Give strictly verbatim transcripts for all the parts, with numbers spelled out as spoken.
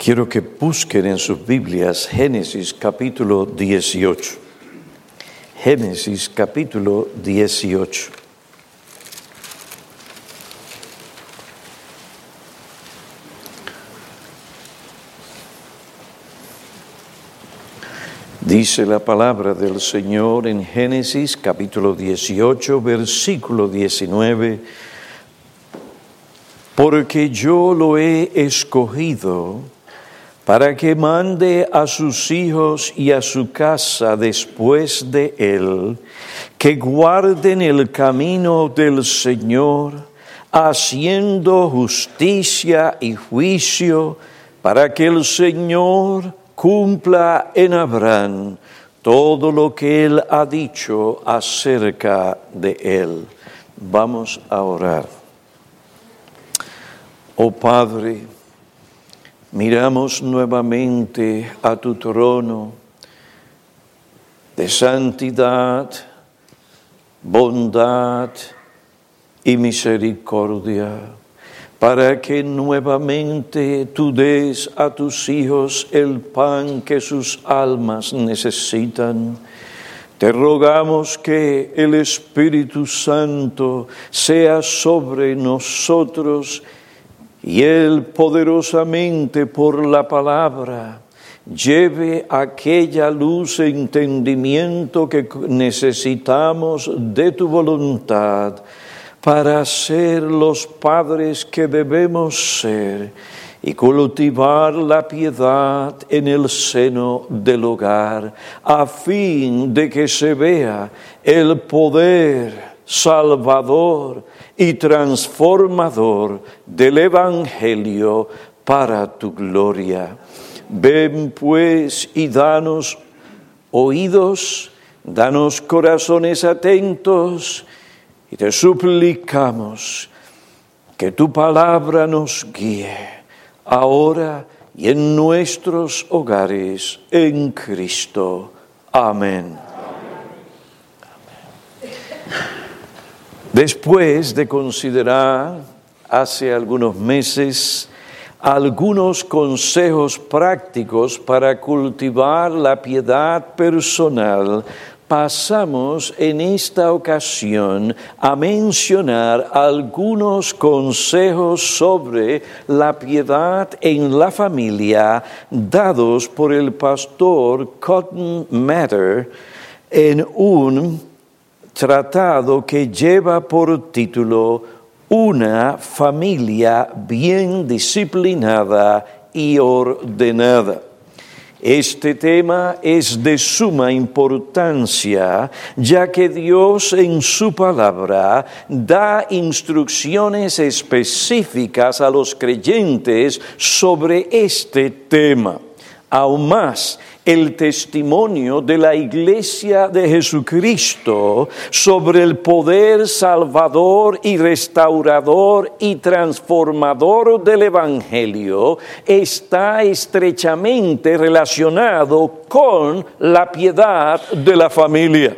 Quiero que busquen en sus Biblias Génesis capítulo dieciocho. Génesis capítulo dieciocho. Dice la palabra del Señor en Génesis capítulo dieciocho, versículo diecinueve. Porque yo lo he escogido para que mande a sus hijos y a su casa después de él, que guarden el camino del Señor, haciendo justicia y juicio, para que el Señor cumpla en Abraham todo lo que él ha dicho acerca de él. Vamos a orar. Oh Padre, miramos nuevamente a tu trono de santidad, bondad y misericordia, para que nuevamente tú des a tus hijos el pan que sus almas necesitan. Te rogamos que el Espíritu Santo sea sobre nosotros y Él poderosamente por la palabra lleve aquella luz e entendimiento que necesitamos de tu voluntad para ser los padres que debemos ser y cultivar la piedad en el seno del hogar, a fin de que se vea el poder salvador y transformador del Evangelio para tu gloria. Ven pues y danos oídos, danos corazones atentos, y te suplicamos que tu palabra nos guíe ahora y en nuestros hogares en Cristo. Amén. Después de considerar hace algunos meses algunos consejos prácticos para cultivar la piedad personal, pasamos en esta ocasión a mencionar algunos consejos sobre la piedad en la familia dados por el pastor Cotton Mather en un tratado que lleva por título Una familia bien disciplinada y ordenada. Este tema es de suma importancia, ya que Dios en su palabra da instrucciones específicas a los creyentes sobre este tema. Aún más, el testimonio de la Iglesia de Jesucristo sobre el poder salvador y restaurador y transformador del Evangelio está estrechamente relacionado con la piedad de la familia.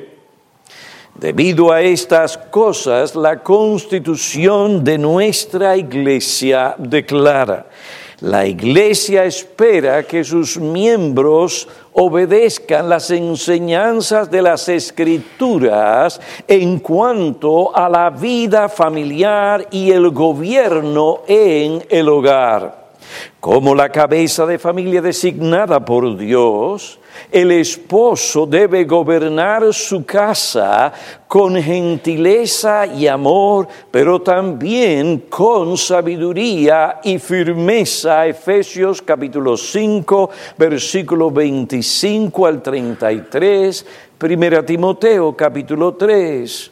Debido a estas cosas, la Constitución de nuestra Iglesia declara: la Iglesia espera que sus miembros obedezcan las enseñanzas de las Escrituras en cuanto a la vida familiar y el gobierno en el hogar. Como la cabeza de familia designada por Dios, el esposo debe gobernar su casa con gentileza y amor, pero también con sabiduría y firmeza. Efesios capítulo cinco, versículo veinticinco al treinta y tres, Primera Timoteo capítulo tres,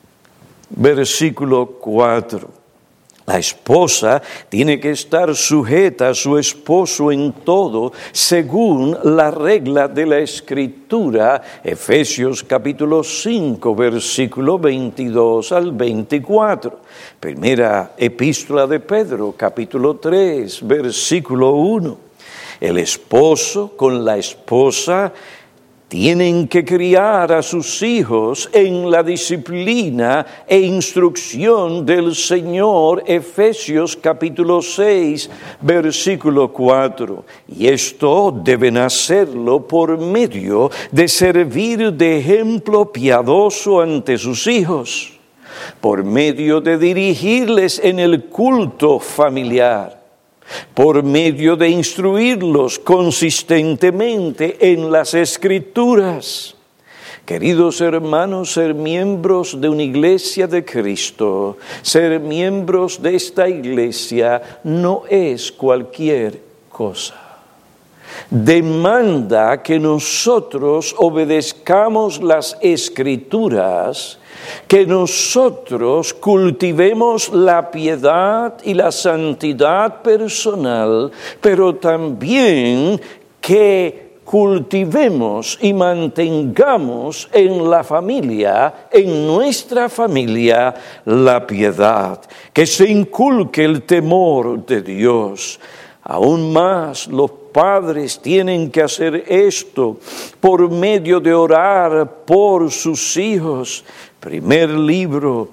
versículo cuatro. La esposa tiene que estar sujeta a su esposo en todo, según la regla de la Escritura, Efesios capítulo cinco, versículo veintidós al veinticuatro. Primera Epístola de Pedro, capítulo tres, versículo uno. El esposo con la esposa Tienen que criar a sus hijos en la disciplina e instrucción del Señor, Efesios capítulo seis, versículo cuatro. Y esto deben hacerlo por medio de servir de ejemplo piadoso ante sus hijos, por medio de dirigirles en el culto familiar, por medio de instruirlos consistentemente en las Escrituras. Queridos hermanos, ser miembros de una iglesia de Cristo, ser miembros de esta iglesia no es cualquier cosa. Demanda que nosotros obedezcamos las Escrituras, que nosotros cultivemos la piedad y la santidad personal, pero también que cultivemos y mantengamos en la familia, en nuestra familia, la piedad, que se inculque el temor de Dios. Aún más, los padres tienen que hacer esto por medio de orar por sus hijos. Primer libro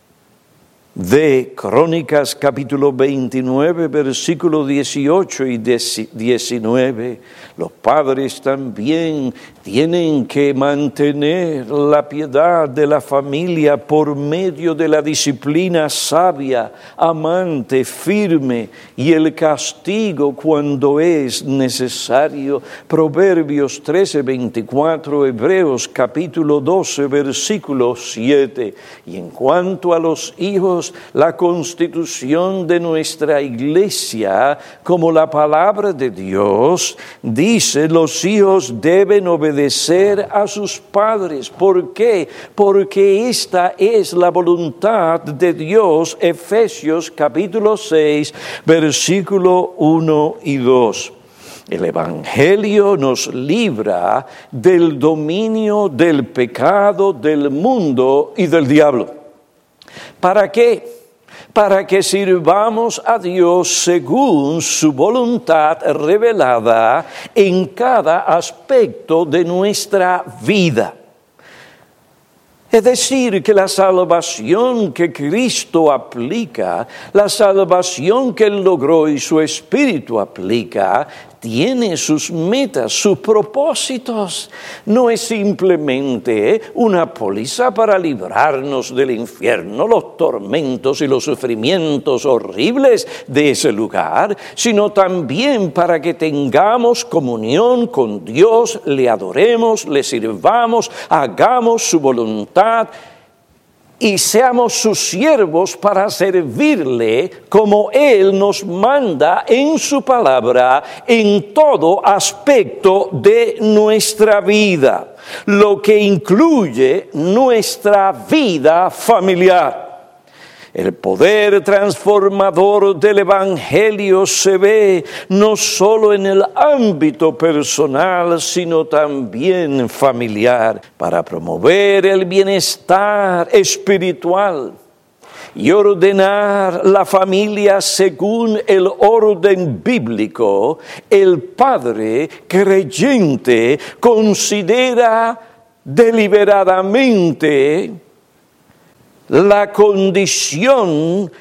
de Crónicas, capítulo veintinueve, versículo dieciocho y diecinueve. Los padres también tienen que mantener la piedad de la familia por medio de la disciplina sabia, amante, firme y el castigo cuando es necesario. Proverbios trece, veinticuatro, Hebreos capítulo doce, versículo siete. Y en cuanto a los hijos, la constitución de nuestra iglesia, como la palabra de Dios, dice: los hijos deben obedecer a sus padres. ¿Por qué? Porque esta es la voluntad de Dios. Efesios capítulo seis, versículo uno y dos. El Evangelio nos libra del dominio del pecado, del mundo y del diablo. ¿Para qué? Para que sirvamos a Dios según su voluntad revelada en cada aspecto de nuestra vida. Es decir, que la salvación que Cristo aplica, la salvación que Él logró y su Espíritu aplica, tiene sus metas, sus propósitos. No es simplemente una póliza para librarnos del infierno, los tormentos y los sufrimientos horribles de ese lugar, sino también para que tengamos comunión con Dios, le adoremos, le sirvamos, hagamos su voluntad y seamos sus siervos para servirle como Él nos manda en su palabra en todo aspecto de nuestra vida, lo que incluye nuestra vida familiar. El poder transformador del Evangelio se ve no solo en el ámbito personal, sino también familiar, para promover el bienestar espiritual y ordenar la familia según el orden bíblico. El padre creyente considera deliberadamente la condición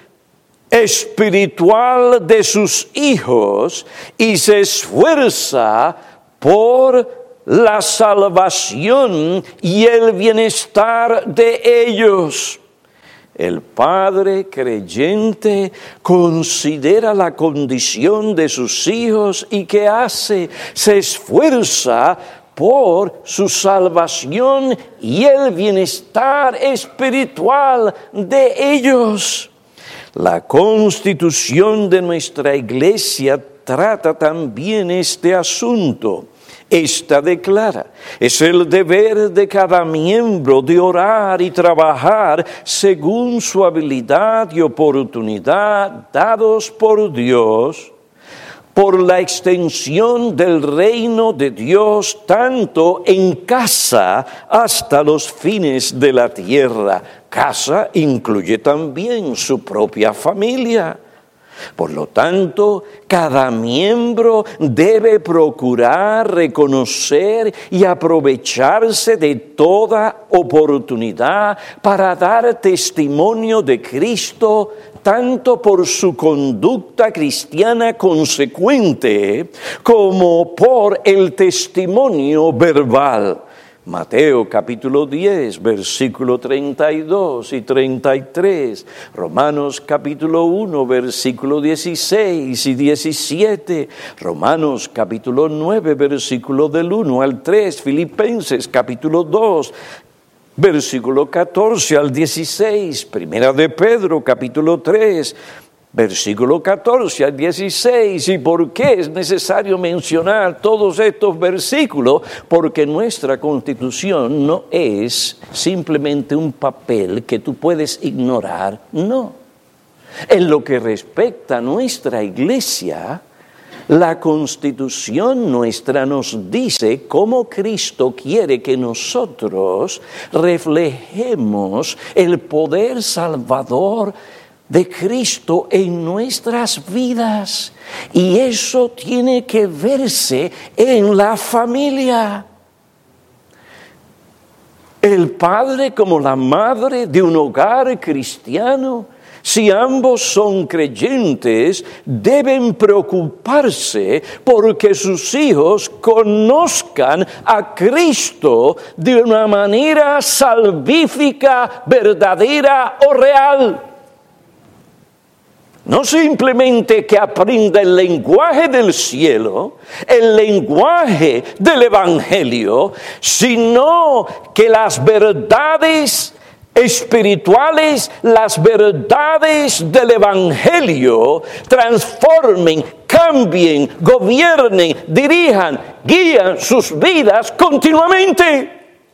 espiritual de sus hijos y se esfuerza por la salvación y el bienestar de ellos. El padre creyente considera la condición de sus hijos y ¿qué hace? Se esfuerza por su salvación y el bienestar espiritual de ellos. La constitución de nuestra iglesia trata también este asunto. Esta declara: es el deber de cada miembro de orar y trabajar según su habilidad y oportunidad dados por Dios, por la extensión del reino de Dios, tanto en casa hasta los fines de la tierra. Casa incluye también su propia familia. Por lo tanto, cada miembro debe procurar reconocer y aprovecharse de toda oportunidad para dar testimonio de Cristo, tanto por su conducta cristiana consecuente como por el testimonio verbal. Mateo capítulo diez, versículo treinta y dos y treinta y tres, Romanos capítulo uno, versículo dieciséis y diecisiete, Romanos capítulo nueve, versículo del uno al tres, Filipenses capítulo dos, versículo catorce al dieciséis, Primera de Pedro capítulo tres, versículo catorce al dieciséis. ¿Y por qué es necesario mencionar todos estos versículos? Porque nuestra Constitución no es simplemente un papel que tú puedes ignorar, no. En lo que respecta a nuestra Iglesia, la Constitución nuestra nos dice cómo Cristo quiere que nosotros reflejemos el poder salvador de Cristo en nuestras vidas, y eso tiene que verse en la familia. El padre como la madre de un hogar cristiano, si ambos son creyentes, deben preocuparse porque sus hijos conozcan a Cristo de una manera salvífica, verdadera o real. No simplemente que aprenda el lenguaje del cielo, el lenguaje del Evangelio, sino que las verdades espirituales, las verdades del Evangelio transformen, cambien, gobiernen, dirijan, guían sus vidas continuamente.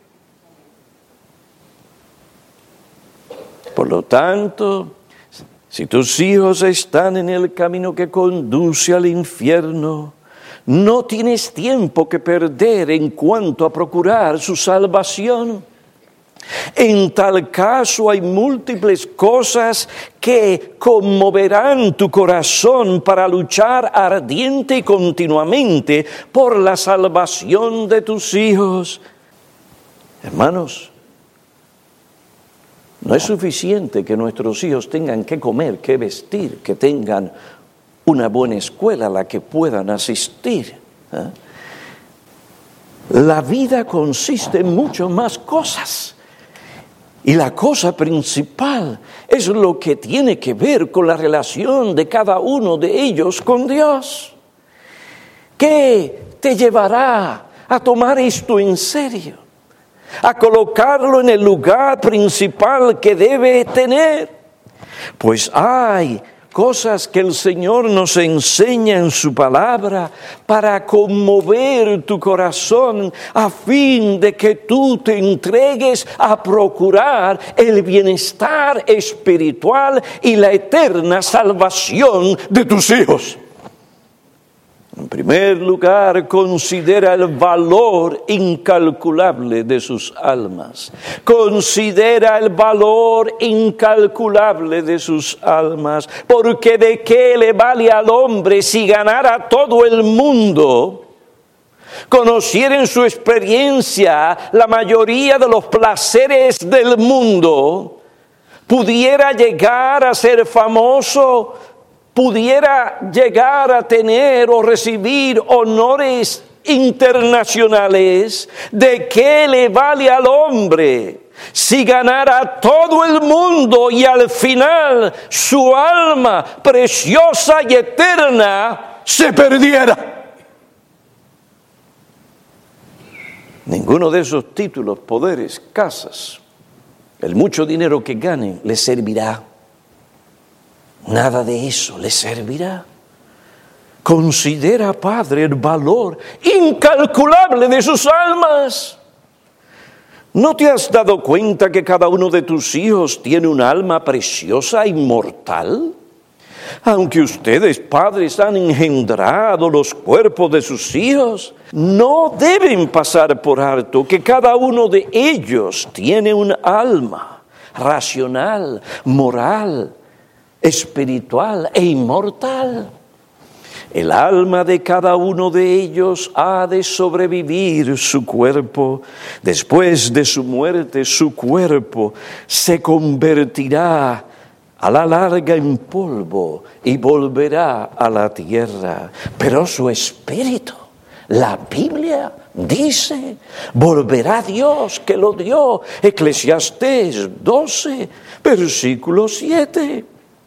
Por lo tanto, si tus hijos están en el camino que conduce al infierno, no tienes tiempo que perder en cuanto a procurar su salvación. En tal caso hay múltiples cosas que conmoverán tu corazón para luchar ardiente y continuamente por la salvación de tus hijos. Hermanos, no es suficiente que nuestros hijos tengan que comer, que vestir, que tengan una buena escuela a la que puedan asistir. ¿eh? La vida consiste en mucho más cosas. Y la cosa principal es lo que tiene que ver con la relación de cada uno de ellos con Dios. ¿Qué te llevará a tomar esto en serio? A colocarlo en el lugar principal que debe tener. Pues hay cosas que el Señor nos enseña en su palabra para conmover tu corazón a fin de que tú te entregues a procurar el bienestar espiritual y la eterna salvación de tus hijos. En primer lugar, considera el valor incalculable de sus almas. Considera el valor incalculable de sus almas. Porque ¿de qué le vale al hombre si ganara todo el mundo, conociera en su experiencia la mayoría de los placeres del mundo, pudiera llegar a ser famoso, pudiera llegar a tener o recibir honores internacionales? ¿De qué le vale al hombre si ganara todo el mundo y al final su alma preciosa y eterna se perdiera? Ninguno de esos títulos, poderes, casas, el mucho dinero que gane le servirá. Nada de eso le servirá. Considera, Padre, el valor incalculable de sus almas. ¿No te has dado cuenta que cada uno de tus hijos tiene un alma preciosa e inmortal? Aunque ustedes, padres, han engendrado los cuerpos de sus hijos, no deben pasar por alto que cada uno de ellos tiene un alma racional, moral, espiritual e inmortal. El alma de cada uno de ellos ha de sobrevivir su cuerpo. Después de su muerte, su cuerpo se convertirá a la larga en polvo y volverá a la tierra. Pero su espíritu, la Biblia dice, volverá a Dios que lo dio. Eclesiastés doce, versículo siete.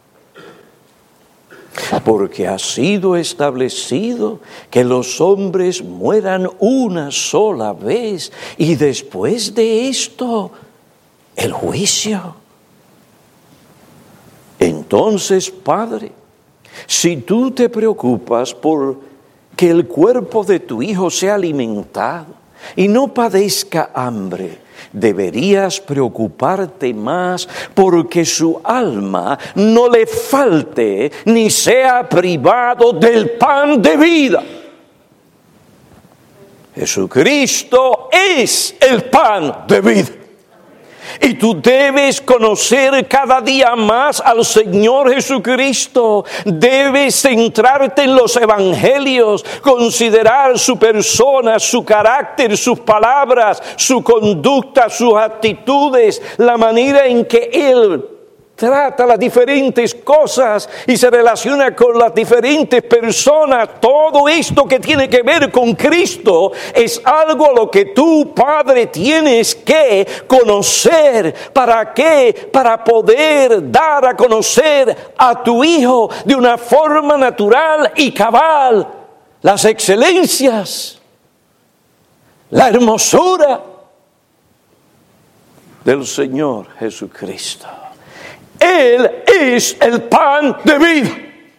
Porque ha sido establecido que los hombres mueran una sola vez y después de esto el juicio. Entonces, Padre, si tú te preocupas por que el cuerpo de tu hijo sea alimentado y no padezca hambre, deberías preocuparte más porque su alma no le falte ni sea privado del pan de vida. Jesucristo es el pan de vida. Y tú debes conocer cada día más al Señor Jesucristo. Debes centrarte en los evangelios, considerar su persona, su carácter, sus palabras, su conducta, sus actitudes, la manera en que Él trata las diferentes cosas y se relaciona con las diferentes personas. Todo esto que tiene que ver con Cristo es algo a lo que tú, Padre, tienes que conocer. ¿Para qué? Para poder dar a conocer a tu Hijo de una forma natural y cabal las excelencias, la hermosura del Señor Jesucristo. Él es el pan de vida.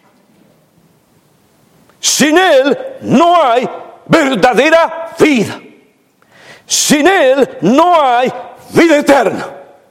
Sin Él no hay verdadera vida. Sin Él no hay vida eterna.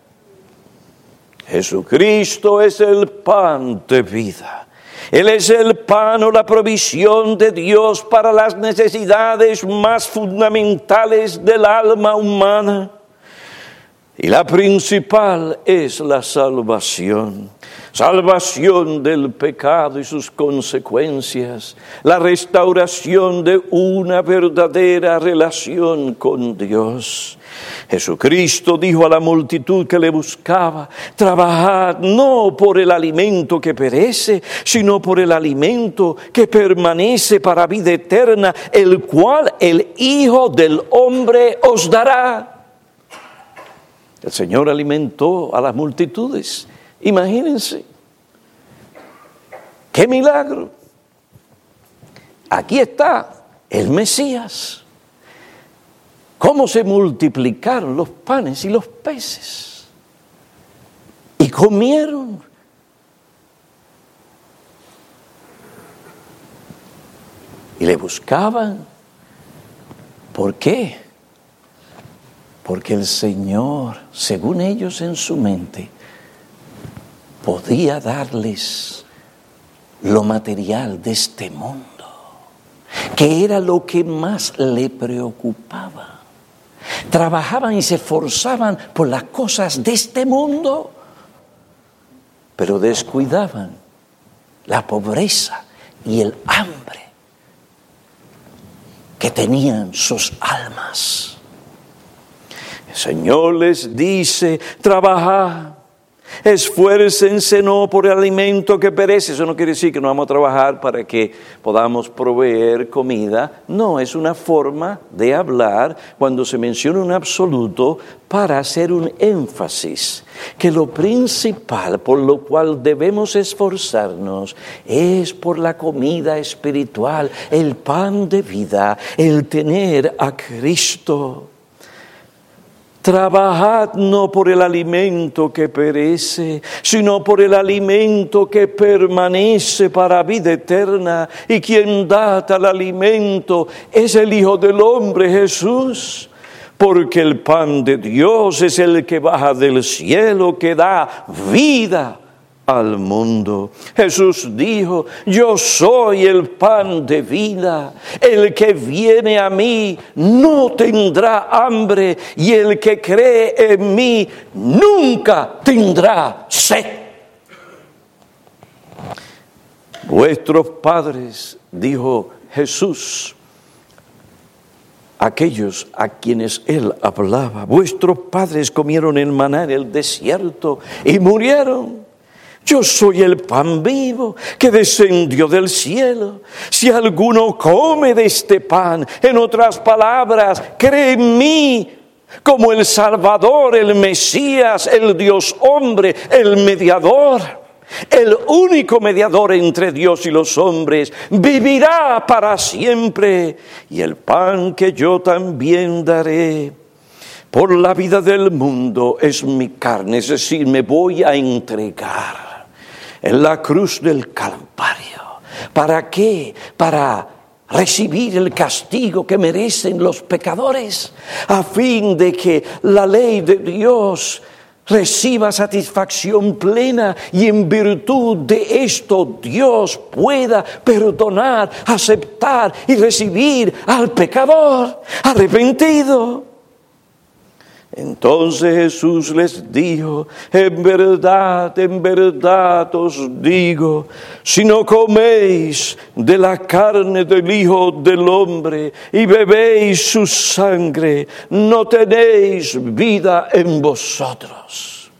Jesucristo es el pan de vida. Él es el pan o la provisión de Dios para las necesidades más fundamentales del alma humana. Y la principal es la salvación. Salvación del pecado y sus consecuencias. La restauración de una verdadera relación con Dios. Jesucristo dijo a la multitud que le buscaba: trabajad no por el alimento que perece, sino por el alimento que permanece para vida eterna, el cual el Hijo del Hombre os dará. El Señor alimentó a las multitudes. Imagínense. ¡Qué milagro! Aquí está el Mesías. ¿Cómo se multiplicaron los panes y los peces? Y comieron. Y le buscaban. ¿Por qué? Porque el Señor, según ellos en su mente, podía darles lo material de este mundo, que era lo que más le preocupaba. Trabajaban y se esforzaban por las cosas de este mundo, pero descuidaban la pobreza y el hambre que tenían sus almas. El Señor les dice: trabajad, esfuércense no por el alimento que perece. Eso no quiere decir que no vamos a trabajar para que podamos proveer comida. No, es una forma de hablar cuando se menciona un absoluto para hacer un énfasis. Que lo principal por lo cual debemos esforzarnos es por la comida espiritual, el pan de vida, el tener a Cristo. Trabajad no por el alimento que perece, sino por el alimento que permanece para vida eterna. Y quien da tal alimento es el Hijo del Hombre, Jesús. Porque el pan de Dios es el que baja del cielo, que da vida al mundo. Jesús dijo: yo soy el pan de vida. El que viene a mí no tendrá hambre, y el que cree en mí nunca tendrá sed. Vuestros padres, dijo Jesús, aquellos a quienes él hablaba, vuestros padres comieron el maná en el desierto y murieron. Yo soy el pan vivo que descendió del cielo. Si alguno come de este pan, en otras palabras, cree en mí, como el Salvador, el Mesías, el Dios hombre, el mediador, el único mediador entre Dios y los hombres, vivirá para siempre. Y el pan que yo también daré por la vida del mundo es mi carne, es decir, me voy a entregar en la cruz del Calvario. ¿Para qué? Para recibir el castigo que merecen los pecadores, a fin de que la ley de Dios reciba satisfacción plena y en virtud de esto Dios pueda perdonar, aceptar y recibir al pecador arrepentido. Entonces Jesús les dijo: en verdad, en verdad os digo, si no coméis de la carne del Hijo del Hombre y bebéis su sangre, no tenéis vida en vosotros.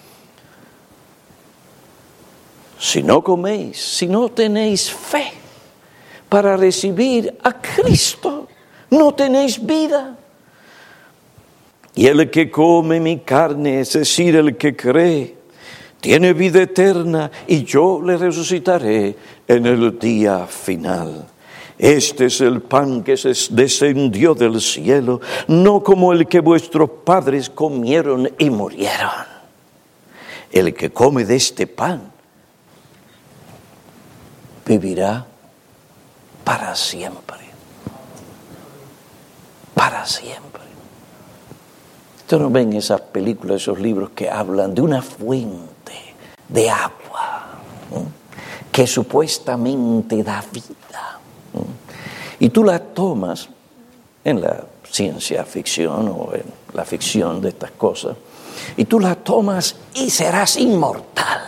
Si no coméis, si no tenéis fe para recibir a Cristo, no tenéis vida. Y el que come mi carne, es decir, el que cree, tiene vida eterna, y yo le resucitaré en el día final. Este es el pan que se descendió del cielo, no como el que vuestros padres comieron y murieron. El que come de este pan vivirá para siempre. Para siempre. Ustedes no ven esas películas, esos libros que hablan de una fuente de agua, ¿eh? que supuestamente da vida. ¿eh? Y tú la tomas en la ciencia ficción o en la ficción de estas cosas, y tú la tomas y serás inmortal.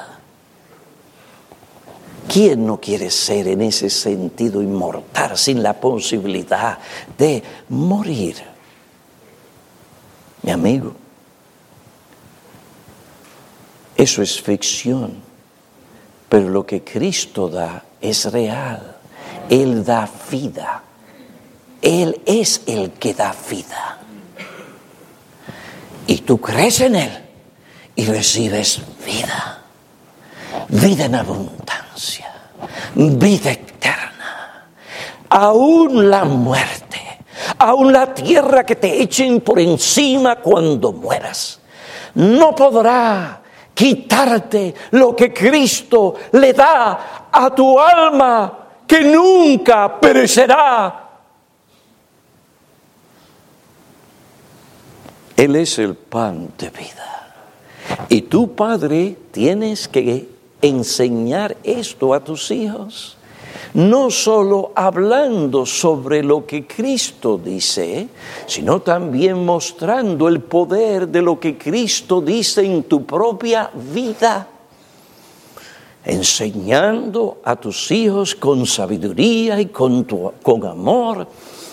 ¿Quién no quiere ser en ese sentido inmortal sin la posibilidad de morir? Mi amigo, eso es ficción, pero lo que Cristo da es real. Él da vida. Él es el que da vida. Y tú crees en Él y recibes vida. Vida en abundancia. Vida eterna. Aún la muerte. Aún la tierra que te echen por encima cuando mueras, no podrá quitarte lo que Cristo le da a tu alma, que nunca perecerá. Él es el pan de vida. Y tú, padre, tienes que enseñar esto a tus hijos. No solo hablando sobre lo que Cristo dice, sino también mostrando el poder de lo que Cristo dice en tu propia vida. Enseñando a tus hijos con sabiduría y con, tu, con amor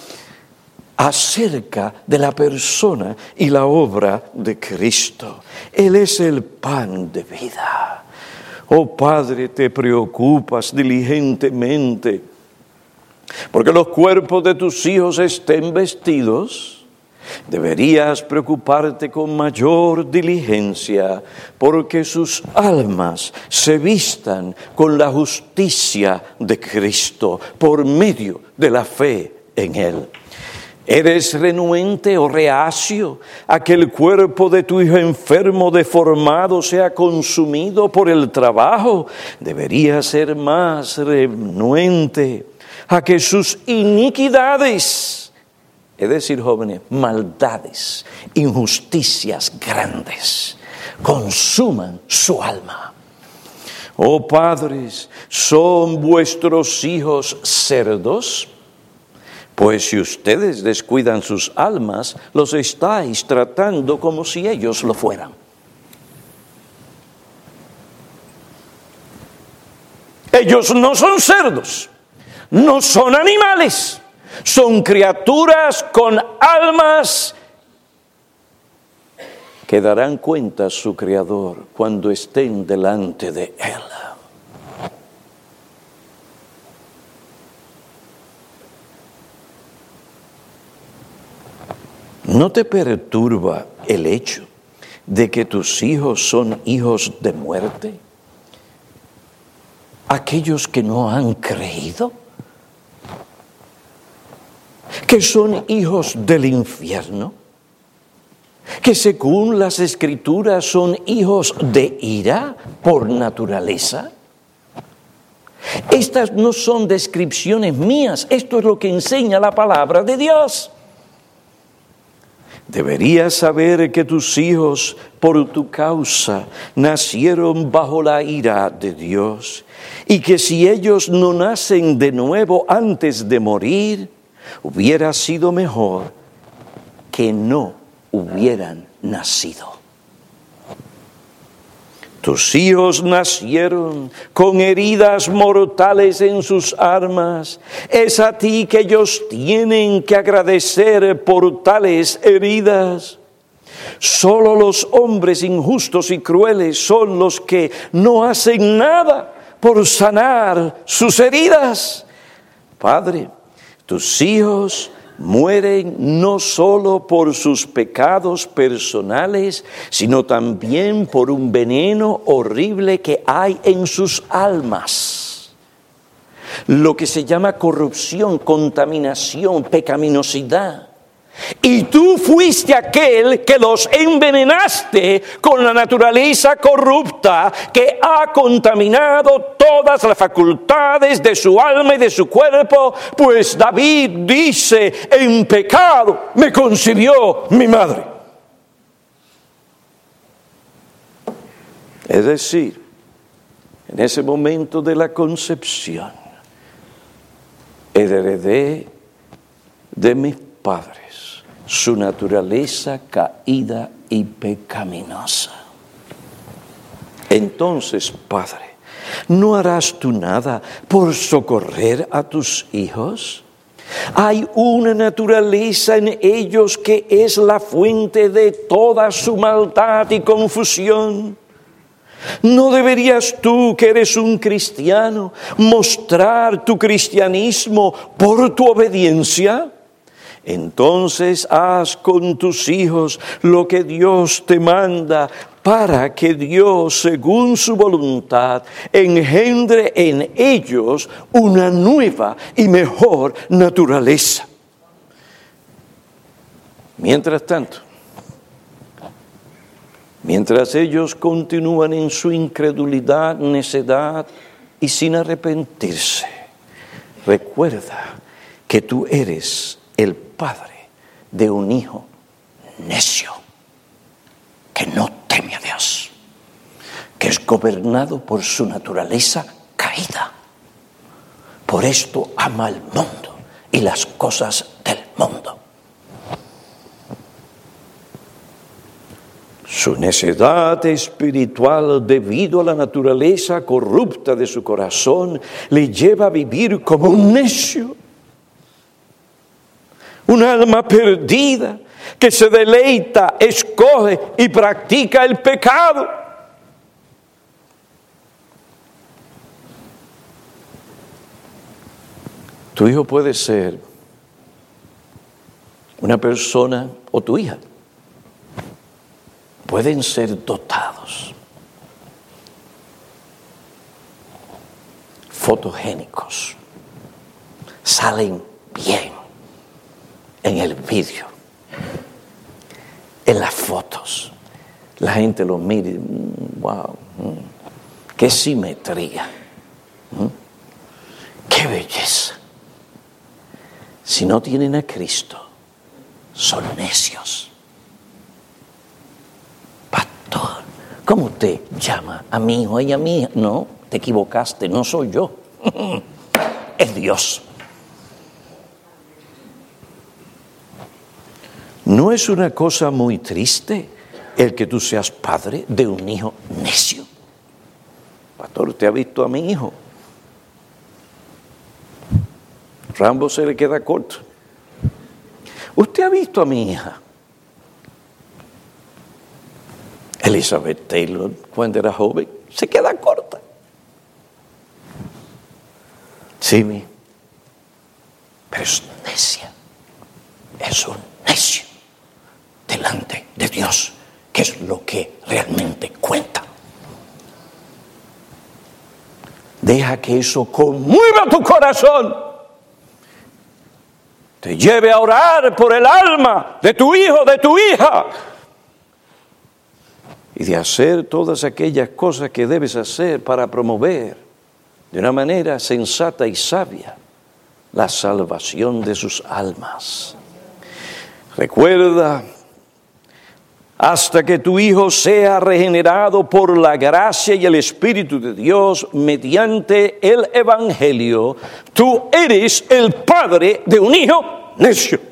acerca de la persona y la obra de Cristo. Él es el pan de vida. Oh Padre, te preocupas diligentemente porque los cuerpos de tus hijos estén vestidos. Deberías preocuparte con mayor diligencia porque sus almas se vistan con la justicia de Cristo por medio de la fe en Él. ¿Eres renuente o reacio a que el cuerpo de tu hijo enfermo, deformado, sea consumido por el trabajo? Deberías ser más renuente a que sus iniquidades, es decir, jóvenes, maldades, injusticias grandes, consuman su alma. Oh padres, ¿son vuestros hijos cerdos? Pues si ustedes descuidan sus almas, los estáis tratando como si ellos lo fueran. Ellos no son cerdos, no son animales, son criaturas con almas que darán cuenta a su Creador cuando estén delante de Él. ¿No te perturba el hecho de que tus hijos son hijos de muerte? Aquellos que no han creído, que son hijos del infierno, que según las Escrituras son hijos de ira por naturaleza. Estas no son descripciones mías, esto es lo que enseña la palabra de Dios. Deberías saber que tus hijos, por tu causa, nacieron bajo la ira de Dios, y que si ellos no nacen de nuevo antes de morir, hubiera sido mejor que no hubieran nacido. Tus hijos nacieron con heridas mortales en sus armas. Es a ti que ellos tienen que agradecer por tales heridas. Solo los hombres injustos y crueles son los que no hacen nada por sanar sus heridas. Padre, tus hijos mueren no solo por sus pecados personales, sino también por un veneno horrible que hay en sus almas. Lo que se llama corrupción, contaminación, pecaminosidad. Y tú fuiste aquel que los envenenaste con la naturaleza corrupta que ha contaminado todas las facultades de su alma y de su cuerpo, pues David dice, en pecado me concibió mi madre. Es decir, en ese momento de la concepción, heredé de mis padres su naturaleza caída y pecaminosa. Entonces, Padre, ¿no harás tú nada por socorrer a tus hijos? Hay una naturaleza en ellos que es la fuente de toda su maldad y confusión. ¿No deberías tú, que eres un cristiano, mostrar tu cristianismo por tu obediencia? Entonces haz con tus hijos lo que Dios te manda, para que Dios, según su voluntad, engendre en ellos una nueva y mejor naturaleza. Mientras tanto, mientras ellos continúan en su incredulidad, necedad y sin arrepentirse, recuerda que tú eres el padre de un hijo necio, que no teme a Dios, que es gobernado por su naturaleza caída. Por esto ama al mundo y las cosas del mundo. Su necedad espiritual, debido a la naturaleza corrupta de su corazón, le lleva a vivir como un necio. Un alma perdida que se deleita, escoge y practica el pecado. Tu hijo puede ser una persona, o tu hija, pueden ser dotados, fotogénicos, salen bien en el vídeo, en las fotos. La gente los mira y dice, wow, qué simetría, qué belleza. Si no tienen a Cristo, son necios. Pastor, ¿cómo usted llama a mi hijo y a mi hija? No, te equivocaste, no soy yo, es Dios. ¿No es una cosa muy triste el que tú seas padre de un hijo necio? Pastor, ¿usted ha visto a mi hijo? Rambo se le queda corto. ¿Usted ha visto a mi hija? Elizabeth Taylor, cuando era joven, se queda corta. Sí, mi. Pero es necia. Es un necio delante de Dios, que es lo que realmente cuenta. Deja que eso conmueva tu corazón, te lleve a orar por el alma de tu hijo, de tu hija, y de hacer todas aquellas cosas que debes hacer para promover de una manera sensata y sabia la salvación de sus almas. Recuerda, hasta que tu hijo sea regenerado por la gracia y el Espíritu de Dios mediante el Evangelio, tú eres el padre de un hijo necio.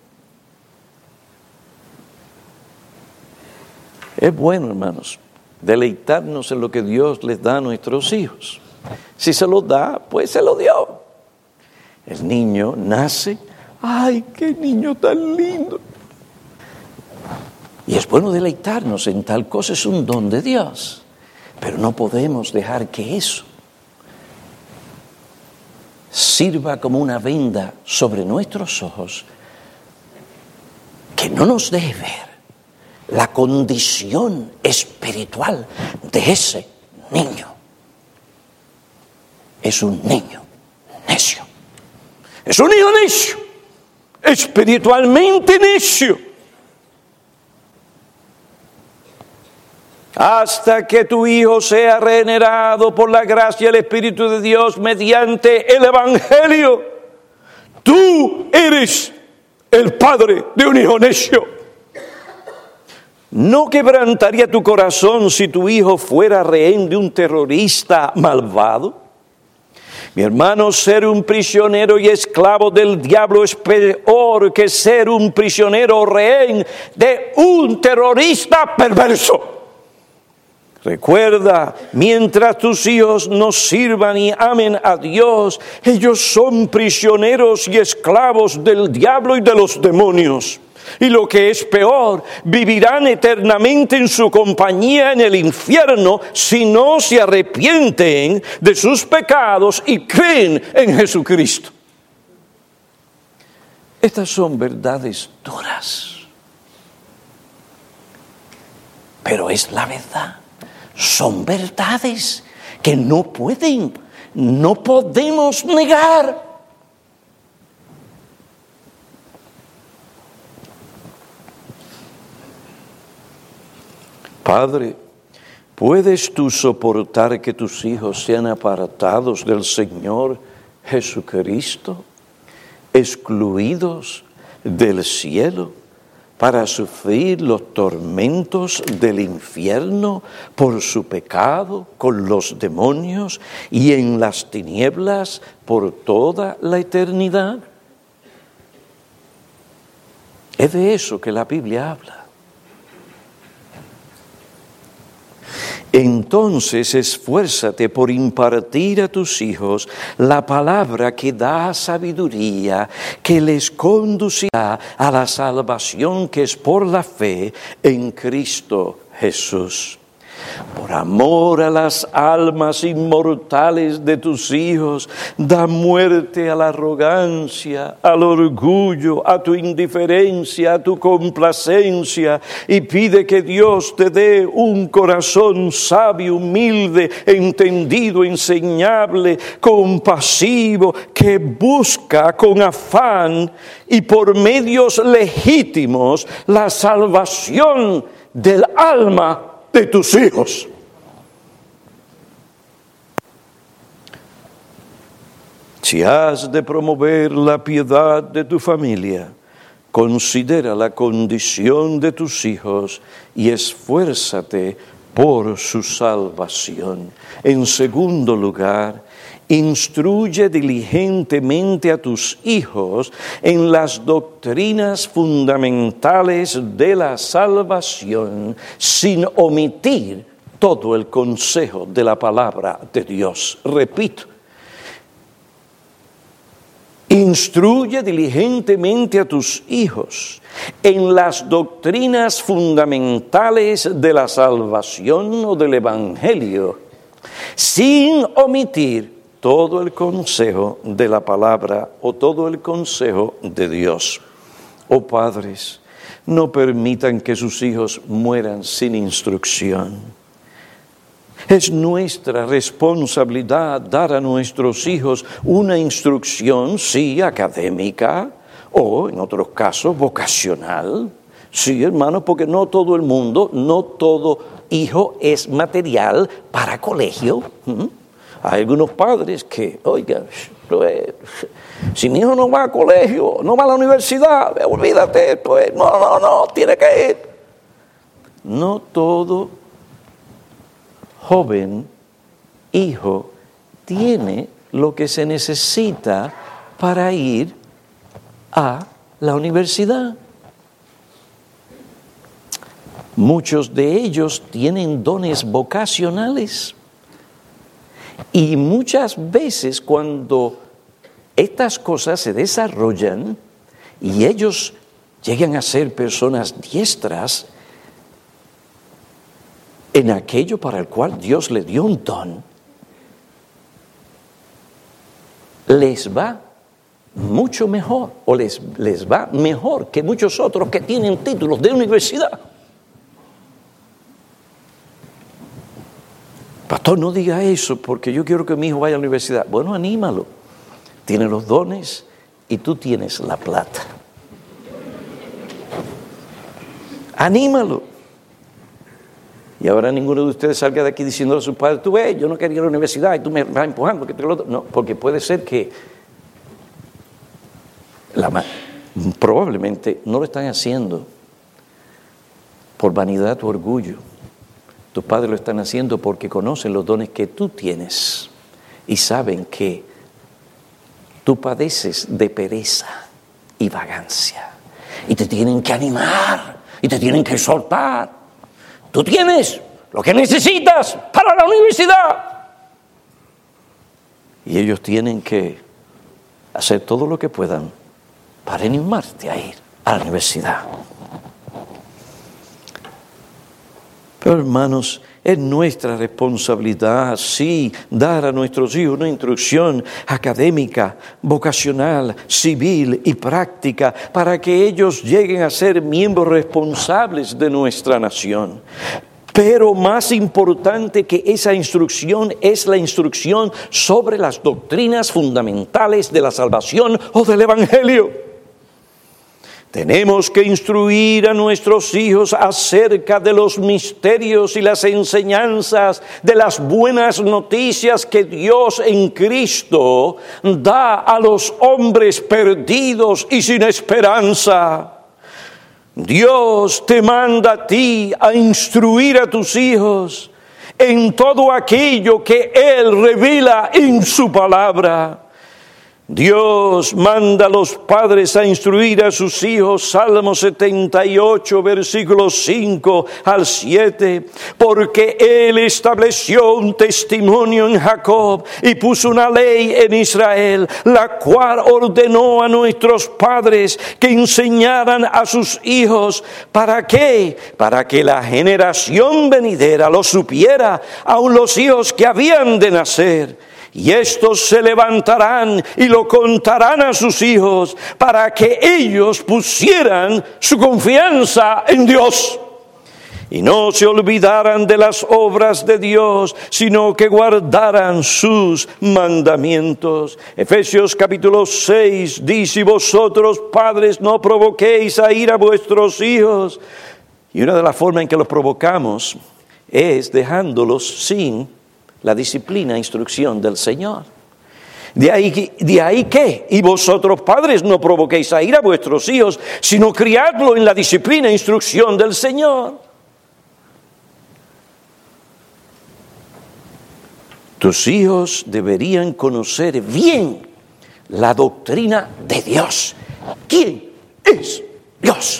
Es bueno, hermanos, deleitarnos en lo que Dios les da a nuestros hijos. Si se lo da, pues se lo dio. El niño nace, ¡ay, qué niño tan lindo! Y es bueno deleitarnos en tal cosa, es un don de Dios. Pero no podemos dejar que eso sirva como una venda sobre nuestros ojos que no nos deje ver la condición espiritual de ese niño. Es un niño necio. Es un niño necio, espiritualmente necio. Hasta que tu hijo sea regenerado por la gracia y el Espíritu de Dios mediante el Evangelio, tú eres el padre de un hijo necio. ¿No quebrantaría tu corazón si tu hijo fuera rehén de un terrorista malvado? Mi hermano, ser un prisionero y esclavo del diablo es peor que ser un prisionero o rehén de un terrorista perverso. Recuerda, mientras tus hijos no sirvan y amen a Dios, ellos son prisioneros y esclavos del diablo y de los demonios. Y lo que es peor, vivirán eternamente en su compañía en el infierno si no se arrepienten de sus pecados y creen en Jesucristo. Estas son verdades duras, pero es la verdad. Son verdades que no pueden, no podemos negar. Padre, ¿puedes tú soportar que tus hijos sean apartados del Señor Jesucristo, excluidos del cielo, para sufrir los tormentos del infierno por su pecado con los demonios y en las tinieblas por toda la eternidad? Es de eso que la Biblia habla. Entonces esfuérzate por impartir a tus hijos la palabra que da sabiduría, que les conducirá a la salvación que es por la fe en Cristo Jesús. Por amor a las almas inmortales de tus hijos, da muerte a la arrogancia, al orgullo, a tu indiferencia, a tu complacencia, y pide que Dios te dé un corazón sabio, humilde, entendido, enseñable, compasivo, que busca con afán y por medios legítimos la salvación del alma de tus hijos. Si has de promover la piedad de tu familia, considera la condición de tus hijos y esfuérzate por su salvación. En segundo lugar, instruye diligentemente a tus hijos en las doctrinas fundamentales de la salvación, sin omitir todo el consejo de la palabra de Dios. Repito, Instruye diligentemente a tus hijos en las doctrinas fundamentales de la salvación o del Evangelio, sin omitir todo el consejo de la palabra o todo el consejo de Dios. Oh padres, no permitan que sus hijos mueran sin instrucción. Es nuestra responsabilidad dar a nuestros hijos una instrucción, sí, académica, o en otros casos vocacional. Sí, hermano, porque no todo el mundo, no todo hijo es material para colegio. ¿Mm? Hay algunos padres que, oiga, pues, si mi hijo no va a colegio, no va a la universidad, olvídate, pues no, no, no, tiene que ir. No todo joven, hijo, tiene lo que se necesita para ir a la universidad. Muchos de ellos tienen dones vocacionales y muchas veces cuando estas cosas se desarrollan y ellos llegan a ser personas diestras en aquello para el cual Dios les dio un don, les va mucho mejor, o les, les va mejor que muchos otros que tienen títulos de universidad. Pastor, no diga eso porque yo quiero que mi hijo vaya a la universidad. Bueno, anímalo. Tiene los dones y tú tienes la plata. Anímalo. Y ahora ninguno de ustedes salga de aquí diciendo a su padre, tú ves, yo no quería ir a la universidad y tú me vas empujando. Que te lo... No, porque puede ser que la, probablemente no lo están haciendo por vanidad o orgullo. Tus padres lo están haciendo porque conocen los dones que tú tienes y saben que tú padeces de pereza y vagancia. Y te tienen que animar y te tienen que exhortar. Tú tienes lo que necesitas para la universidad. Y ellos tienen que hacer todo lo que puedan para animarte a ir a la universidad. Pero hermanos, es nuestra responsabilidad, sí, dar a nuestros hijos una instrucción académica, vocacional, civil y práctica para que ellos lleguen a ser miembros responsables de nuestra nación. Pero más importante que esa instrucción es la instrucción sobre las doctrinas fundamentales de la salvación o del Evangelio. Tenemos que instruir a nuestros hijos acerca de los misterios y las enseñanzas de las buenas noticias que Dios en Cristo da a los hombres perdidos y sin esperanza. Dios te manda a ti a instruir a tus hijos en todo aquello que Él revela en su palabra. Dios manda a los padres a instruir a sus hijos, Salmo setenta y ocho, versículos cinco al siete, porque Él estableció un testimonio en Jacob y puso una ley en Israel, la cual ordenó a nuestros padres que enseñaran a sus hijos. ¿Para qué? Para que la generación venidera lo supiera, aun los hijos que habían de nacer. Y estos se levantarán y lo contarán a sus hijos para que ellos pusieran su confianza en Dios. Y no se olvidaran de las obras de Dios, sino que guardaran sus mandamientos. Efesios capítulo seis dice, vosotros padres no provoquéis a ira a vuestros hijos. Y una de las formas en que los provocamos es dejándolos sin la disciplina e instrucción del Señor. De ahí, de ahí que, y vosotros padres no provoquéis a ira a vuestros hijos, sino criadlo en la disciplina e instrucción del Señor. Tus hijos deberían conocer bien la doctrina de Dios. ¿Quién es Dios?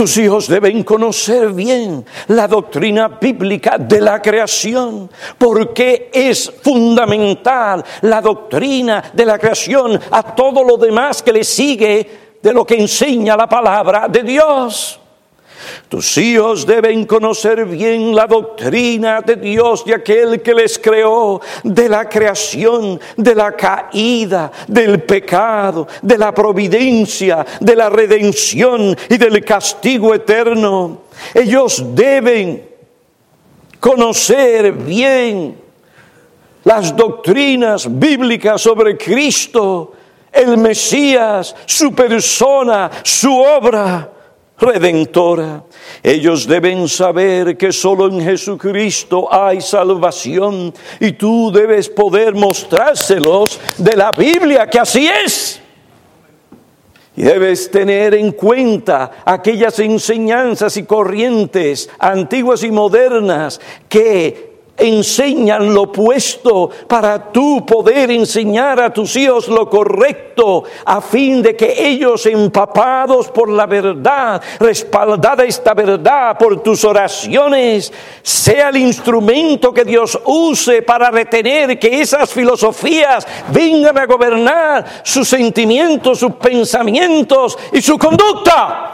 Tus hijos deben conocer bien la doctrina bíblica de la creación, porque es fundamental la doctrina de la creación a todo lo demás que le sigue de lo que enseña la palabra de Dios. Tus hijos deben conocer bien la doctrina de Dios, de aquel que les creó, de la creación, de la caída, del pecado, de la providencia, de la redención y del castigo eterno. Ellos deben conocer bien las doctrinas bíblicas sobre Cristo, el Mesías, su persona, su obra redentora. Ellos deben saber que solo en Jesucristo hay salvación, y tú debes poder mostrárselos de la Biblia que así es. Y debes tener en cuenta aquellas enseñanzas y corrientes antiguas y modernas que enseñan lo opuesto, para tú poder enseñar a tus hijos lo correcto, a fin de que ellos, empapados por la verdad, respaldada esta verdad por tus oraciones, sea el instrumento que Dios use para retener que esas filosofías vengan a gobernar sus sentimientos, sus pensamientos y su conducta.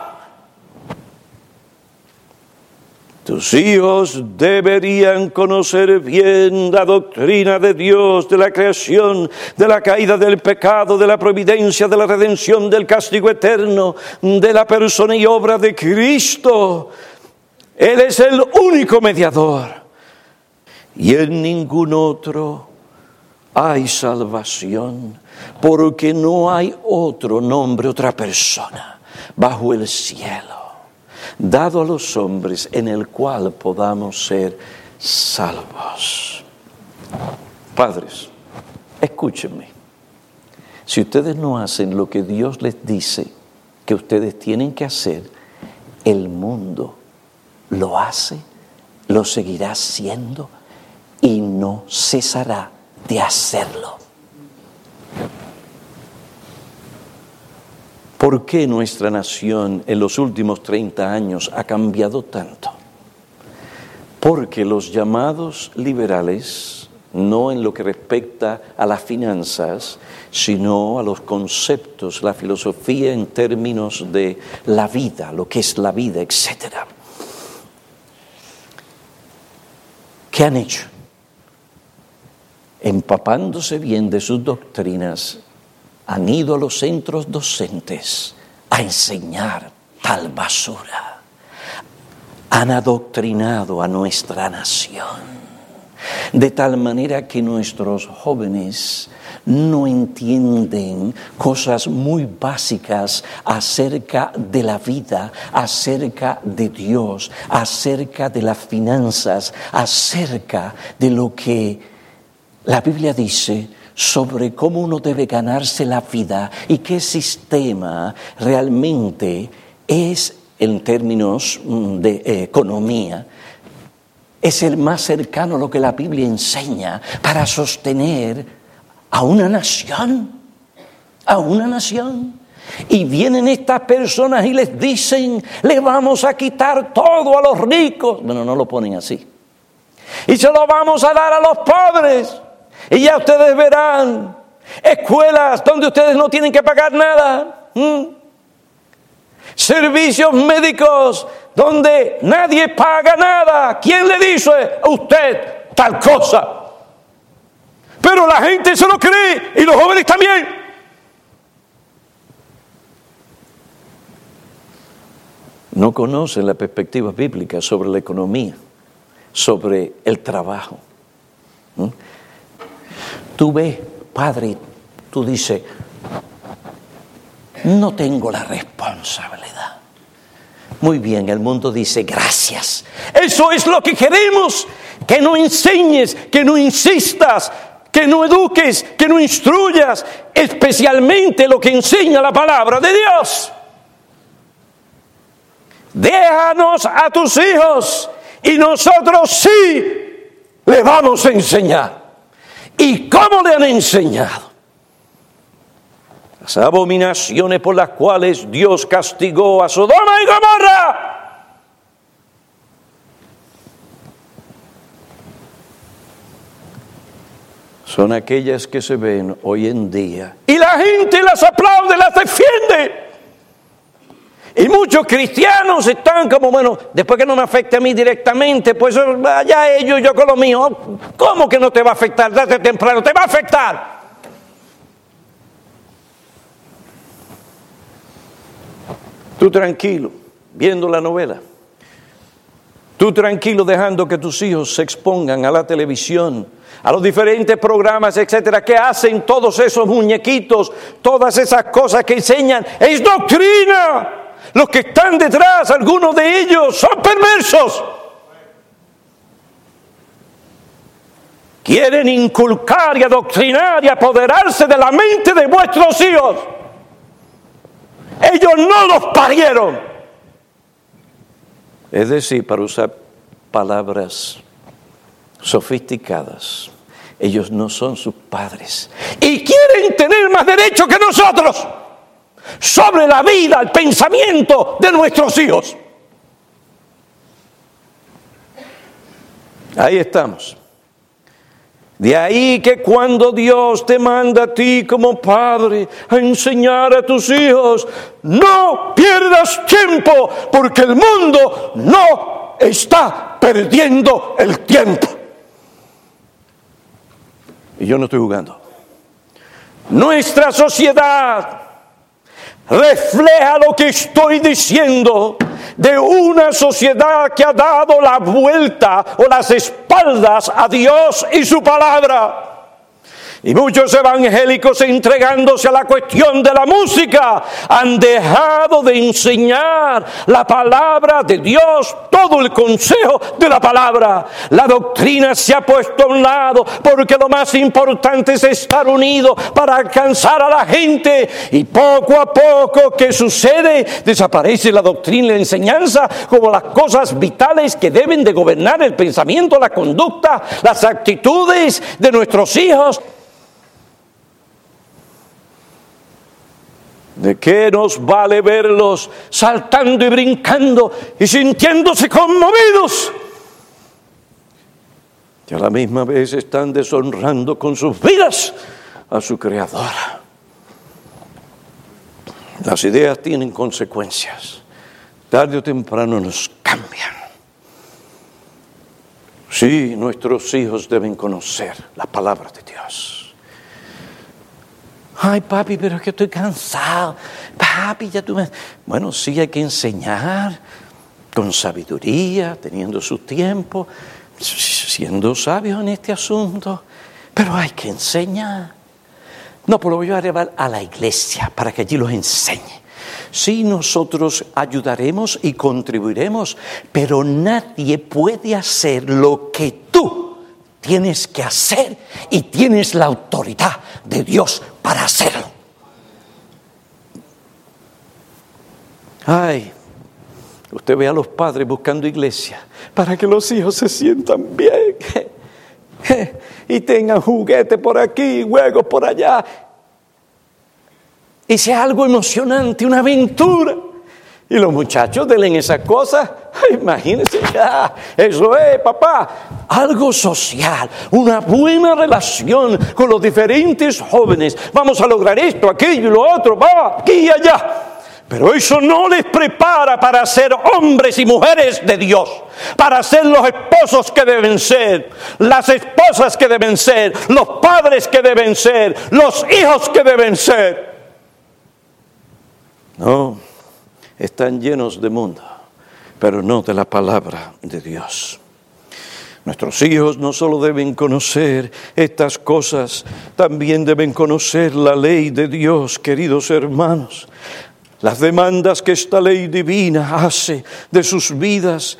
Tus hijos deberían conocer bien la doctrina de Dios, de la creación, de la caída del pecado, de la providencia, de la redención, del castigo eterno, de la persona y obra de Cristo. Él es el único mediador, y en ningún otro hay salvación, porque no hay otro nombre, otra persona bajo el cielo dado a los hombres en el cual podamos ser salvos. Padres, escúchenme. Si ustedes no hacen lo que Dios les dice que ustedes tienen que hacer, el mundo lo hace, lo seguirá haciendo y no cesará de hacerlo. ¿Por qué nuestra nación en los últimos treinta años ha cambiado tanto? Porque los llamados liberales, no en lo que respecta a las finanzas, sino a los conceptos, la filosofía en términos de la vida, lo que es la vida, etcétera. ¿Qué han hecho? Empapándose bien de sus doctrinas, han ido a los centros docentes a enseñar tal basura. Han adoctrinado a nuestra nación, de tal manera que nuestros jóvenes no entienden cosas muy básicas acerca de la vida, acerca de Dios, acerca de las finanzas, acerca de lo que la Biblia dice sobre cómo uno debe ganarse la vida y qué sistema realmente es, en términos de economía, es el más cercano a lo que la Biblia enseña para sostener a una nación, a una nación. Y vienen estas personas y les dicen, le vamos a quitar todo a los ricos. Bueno, no lo ponen así. Y se lo vamos a dar a los pobres. Y ya ustedes verán escuelas donde ustedes no tienen que pagar nada. ¿Mm? Servicios médicos donde nadie paga nada. ¿Quién le dice a usted tal cosa? Pero la gente se lo cree y los jóvenes también. No conocen la perspectiva bíblica sobre la economía, sobre el trabajo. ¿Mm? Tú ves, padre, tú dices, no tengo la responsabilidad. Muy bien, el mundo dice, gracias. Eso es lo que queremos, que no enseñes, que no insistas, que no eduques, que no instruyas, especialmente lo que enseña la palabra de Dios. Déjanos a tus hijos y nosotros sí le vamos a enseñar. ¿Y cómo le han enseñado? las abominaciones por las cuales Dios castigó a Sodoma y Gomorra. Son aquellas que se ven hoy en día. Y la gente las aplaude, las defiende. Y muchos cristianos están como, bueno, después que no me afecte a mí directamente, pues allá ellos, yo con lo mío. ¿Cómo que no te va a afectar? Desde temprano, te va a afectar. Tú tranquilo, viendo la novela. Tú tranquilo dejando que tus hijos se expongan a la televisión, a los diferentes programas, etcétera, que hacen todos esos muñequitos, todas esas cosas que enseñan. ¡Es doctrina! Los que están detrás, algunos de ellos, son perversos. Quieren inculcar y adoctrinar y apoderarse de la mente de vuestros hijos. Ellos no los parieron. Es decir, para usar palabras sofisticadas, ellos no son sus padres y quieren tener más derecho que nosotros sobre la vida, el pensamiento de nuestros hijos. Ahí estamos. De ahí que cuando Dios te manda a ti como padre a enseñar a tus hijos, no pierdas tiempo, porque el mundo no está perdiendo el tiempo. Y yo no estoy jugando. Nuestra sociedad refleja lo que estoy diciendo de una sociedad que ha dado la vuelta o las espaldas a Dios y su palabra. Y muchos evangélicos, entregándose a la cuestión de la música, han dejado de enseñar la palabra de Dios, todo el consejo de la palabra. La doctrina se ha puesto a un lado porque lo más importante es estar unido para alcanzar a la gente. Y poco a poco, ¿qué sucede? Desaparece la doctrina y la enseñanza como las cosas vitales que deben de gobernar el pensamiento, la conducta, las actitudes de nuestros hijos. ¿De qué nos vale verlos saltando y brincando y sintiéndose conmovidos? Que a la misma vez están deshonrando con sus vidas a su Creadora. Las ideas tienen consecuencias. Tarde o temprano nos cambian. Sí, nuestros hijos deben conocer la palabra de Dios. Ay, papi, pero es que estoy cansado. Papi, ya tú me... Bueno, sí hay que enseñar con sabiduría, teniendo su tiempo, siendo sabios en este asunto. Pero hay que enseñar. No, pues lo voy a llevar a la iglesia para que allí los enseñe. Sí, nosotros ayudaremos y contribuiremos, pero nadie puede hacer lo que tú tienes que hacer y tienes la autoridad de Dios para hacerlo. Ay, usted ve a los padres buscando iglesia para que los hijos se sientan bien y tengan juguete por aquí, juegos por allá, y sea algo emocionante, una aventura. Y los muchachos denle esas cosas. Imagínense, ah, eso es, papá, algo social, una buena relación con los diferentes jóvenes. Vamos a lograr esto, aquello y lo otro, va, aquí y allá. Pero eso no les prepara para ser hombres y mujeres de Dios, para ser los esposos que deben ser, las esposas que deben ser, los padres que deben ser, los hijos que deben ser. No. Están llenos de mundo, pero no de la palabra de Dios. Nuestros hijos no solo deben conocer estas cosas, también deben conocer la ley de Dios, queridos hermanos. Las demandas que esta ley divina hace de sus vidas.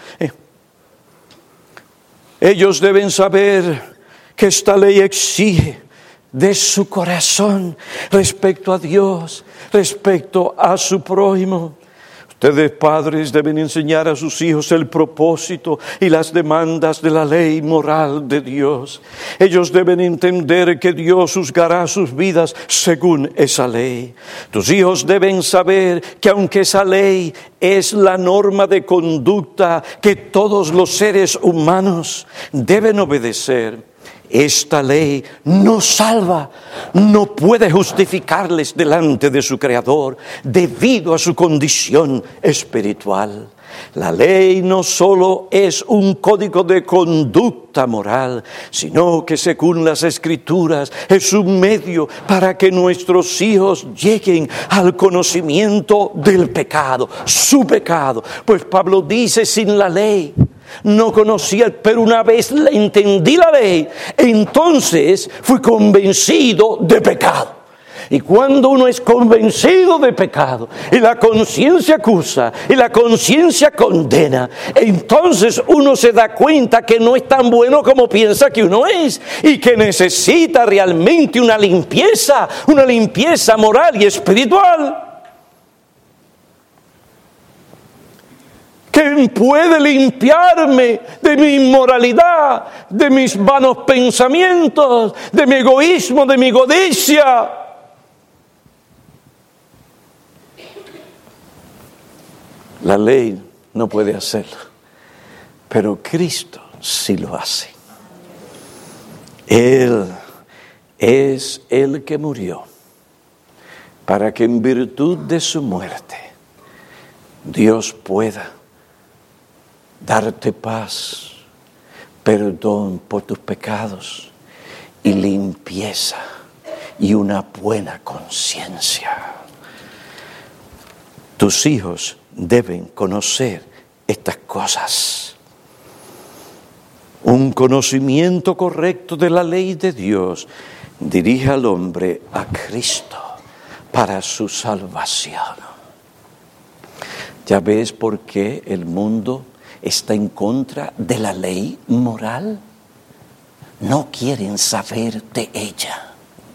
Ellos deben saber que esta ley exige de su corazón respecto a Dios, respecto a su prójimo. Ustedes, padres, deben enseñar a sus hijos el propósito y las demandas de la ley moral de Dios. Ellos deben entender que Dios juzgará sus vidas según esa ley. Tus hijos deben saber que aunque esa ley es la norma de conducta que todos los seres humanos deben obedecer, esta ley no salva, no puede justificarles delante de su Creador debido a su condición espiritual. La ley no solo es un código de conducta moral, sino que según las Escrituras es un medio para que nuestros hijos lleguen al conocimiento del pecado, su pecado. Pues Pablo dice, sin la ley no conocía, pero una vez le entendí la ley, entonces fui convencido de pecado. Y cuando uno es convencido de pecado y la conciencia acusa y la conciencia condena, entonces uno se da cuenta que no es tan bueno como piensa que uno es y que necesita realmente una limpieza, una limpieza moral y espiritual. ¿Quién puede limpiarme de mi inmoralidad, de mis vanos pensamientos, de mi egoísmo, de mi codicia? La ley no puede hacerlo, pero Cristo sí lo hace. Él es el que murió para que en virtud de su muerte Dios pueda darte paz, perdón por tus pecados y limpieza y una buena conciencia. Tus hijos deben conocer estas cosas. Un conocimiento correcto de la ley de Dios dirige al hombre a Cristo para su salvación. ¿Ya ves por qué el mundo está en contra de la ley moral? No quieren saber de ella.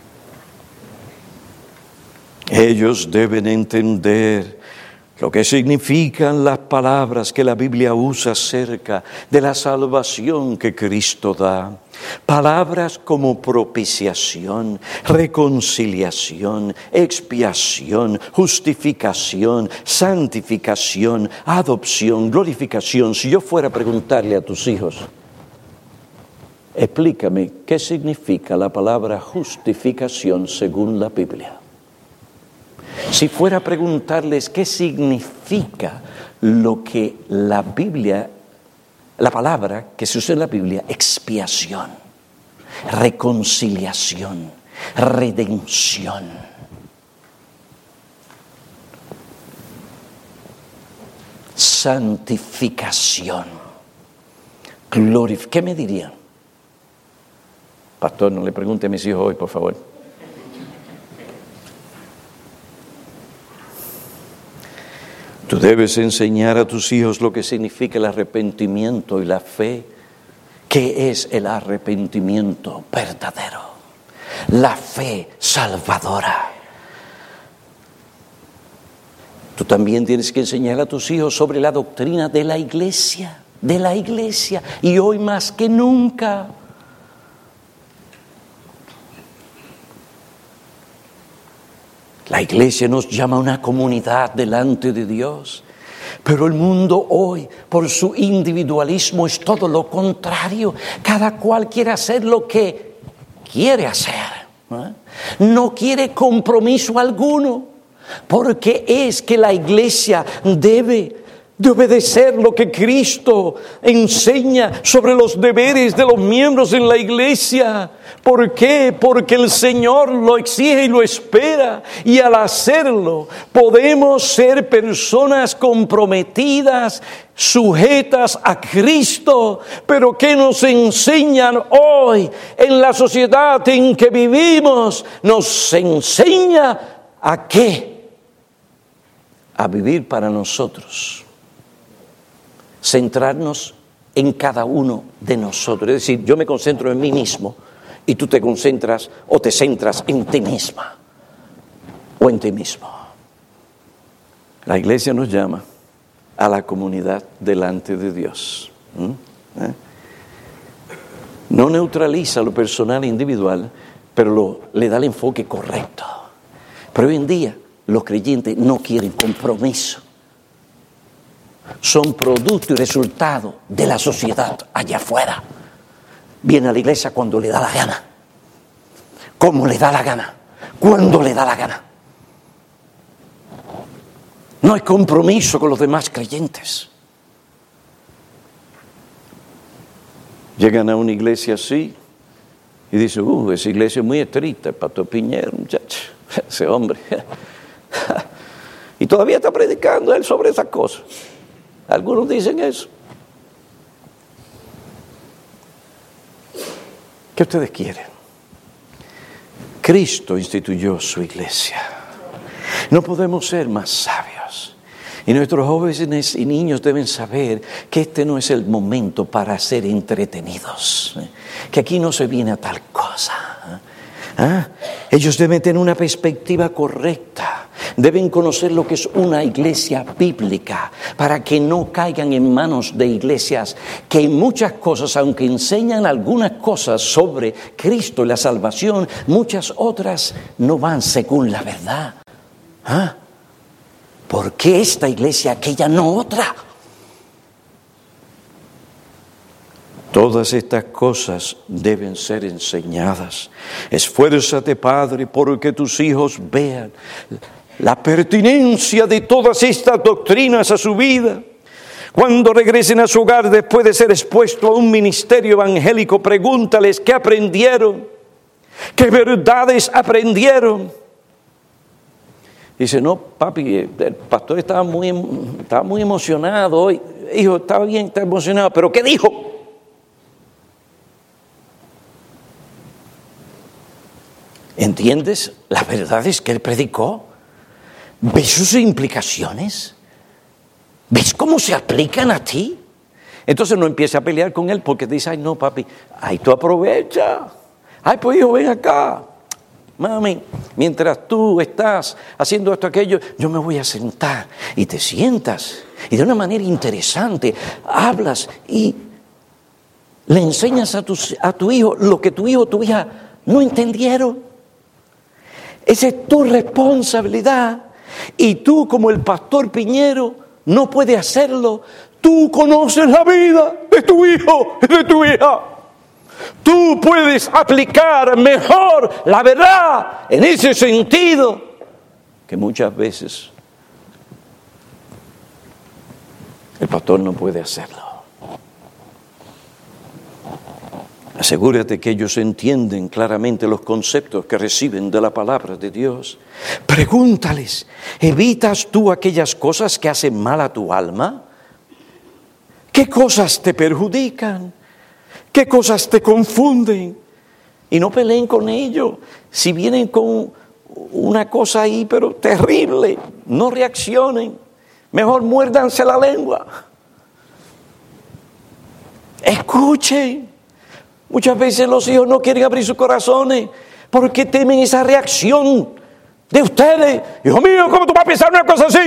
Ellos deben entender lo que significan las palabras que la Biblia usa acerca de la salvación que Cristo da. Palabras como propiciación, reconciliación, expiación, justificación, santificación, adopción, glorificación. Si yo fuera a preguntarle a tus hijos, explícame qué significa la palabra justificación según la Biblia. Si fuera a preguntarles qué significa lo que la Biblia, la palabra que se usa en la Biblia, expiación, reconciliación, redención. Santificación, glorificación. ¿Qué me dirían? Pastor, no le pregunte a mis hijos hoy, por favor. Tú debes enseñar a tus hijos lo que significa el arrepentimiento y la fe. ¿Qué es el arrepentimiento verdadero? La fe salvadora. Tú también tienes que enseñar a tus hijos sobre la doctrina de la iglesia, de la iglesia, y hoy más que nunca. La iglesia nos llama a una comunidad delante de Dios, pero el mundo hoy, por su individualismo, es todo lo contrario. Cada cual quiere hacer lo que quiere hacer, ¿eh? No quiere compromiso alguno, porque es que la iglesia debe de obedecer lo que Cristo enseña sobre los deberes de los miembros en la iglesia. ¿Por qué? Porque el Señor lo exige y lo espera, y al hacerlo podemos ser personas comprometidas, sujetas a Cristo. Pero ¿qué nos enseñan hoy en la sociedad en que vivimos? Nos enseña ¿a qué? A vivir para nosotros. Centrarnos en cada uno de nosotros. Es decir, yo me concentro en mí mismo y tú te concentras o te centras en ti misma o en ti mismo. La iglesia nos llama a la comunidad delante de Dios. ¿Mm? ¿Eh? No neutraliza lo personal e individual, pero lo, le da el enfoque correcto. Pero hoy en día los creyentes no quieren compromiso. Son producto y resultado de la sociedad allá afuera. Viene a la iglesia cuando le da la gana, como le da la gana, cuando le da la gana. No hay compromiso con los demás creyentes. Llegan a una iglesia así y dicen, uh, esa iglesia es muy estricta, el pastor Piñero, muchacho, ese hombre. Y todavía está predicando él sobre esas cosas. Algunos dicen eso. ¿Qué ustedes quieren? Cristo instituyó su iglesia. No podemos ser más sabios. Y nuestros jóvenes y niños deben saber que este no es el momento para ser entretenidos, ¿eh? Que aquí no se viene a tal cosa. ¿Ah? Ellos deben tener una perspectiva correcta. Deben conocer lo que es una iglesia bíblica para que no caigan en manos de iglesias que en muchas cosas, aunque enseñan algunas cosas sobre Cristo y la salvación, muchas otras no van según la verdad. ¿Ah? ¿Por qué esta iglesia, aquella no otra? Todas estas cosas deben ser enseñadas. Esfuérzate, Padre, porque tus hijos vean la pertinencia de todas estas doctrinas a su vida. Cuando regresen a su hogar después de ser expuestos a un ministerio evangélico, pregúntales qué aprendieron, qué verdades aprendieron. Dice, no, papi, el pastor estaba muy, estaba muy emocionado hoy. Hijo, estaba bien, está emocionado, pero ¿qué dijo? ¿Entiendes las verdades que él predicó? ¿Ves sus implicaciones? ¿Ves cómo se aplican a ti? Entonces no empiece a pelear con él porque dice, ay no papi, ay tú aprovecha. Ay pues hijo, ven acá. Mami, mientras tú estás haciendo esto, aquello, yo me voy a sentar. Y te sientas y de una manera interesante hablas y le enseñas a tu, a tu hijo lo que tu hijo o tu hija no entendieron. Esa es tu responsabilidad. Y tú, como el pastor Piñero, no puedes hacerlo. Tú conoces la vida de tu hijo y de tu hija. Tú puedes aplicar mejor la verdad en ese sentido que muchas veces el pastor no puede hacerlo. Asegúrate que ellos entienden claramente los conceptos que reciben de la palabra de Dios. Pregúntales, ¿evitas tú aquellas cosas que hacen mal a tu alma? ¿Qué cosas te perjudican? ¿Qué cosas te confunden? Y no peleen con ellos. Si vienen con una cosa ahí, pero terrible, no reaccionen. Mejor muérdanse la lengua. Escuchen. Muchas veces los hijos no quieren abrir sus corazones porque temen esa reacción de ustedes. Hijo mío, ¿cómo tú vas a pensar una cosa así?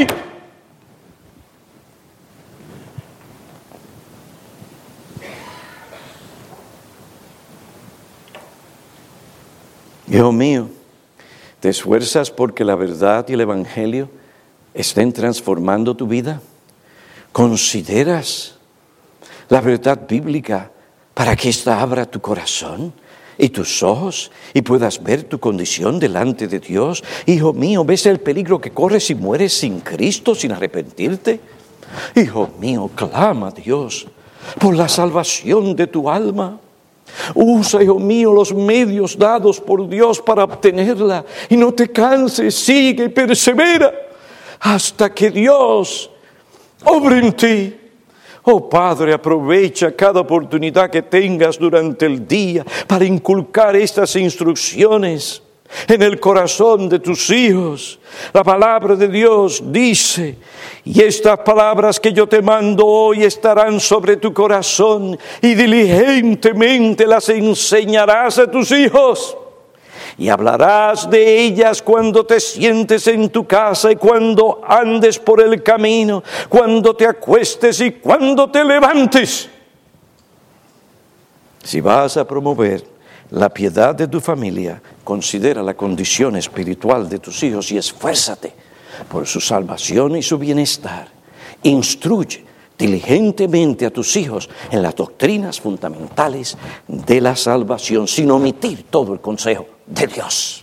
Hijo mío, ¿te esfuerzas porque la verdad y el evangelio estén transformando tu vida? ¿Consideras la verdad bíblica para que ésta abra tu corazón y tus ojos y puedas ver tu condición delante de Dios? Hijo mío, ¿ves el peligro que corres si mueres sin Cristo, sin arrepentirte? Hijo mío, clama a Dios por la salvación de tu alma. Usa, hijo mío, los medios dados por Dios para obtenerla y no te canses, sigue y persevera hasta que Dios obre en ti. Oh Padre, aprovecha cada oportunidad que tengas durante el día para inculcar estas instrucciones en el corazón de tus hijos. La palabra de Dios dice, y estas palabras que yo te mando hoy estarán sobre tu corazón y diligentemente las enseñarás a tus hijos y hablarás de ellas cuando te sientes en tu casa y cuando andes por el camino, cuando te acuestes y cuando te levantes. Si vas a promover la piedad de tu familia, considera la condición espiritual de tus hijos y esfuérzate por su salvación y su bienestar. Instruye diligentemente a tus hijos en las doctrinas fundamentales de la salvación, sin omitir todo el consejo de Dios.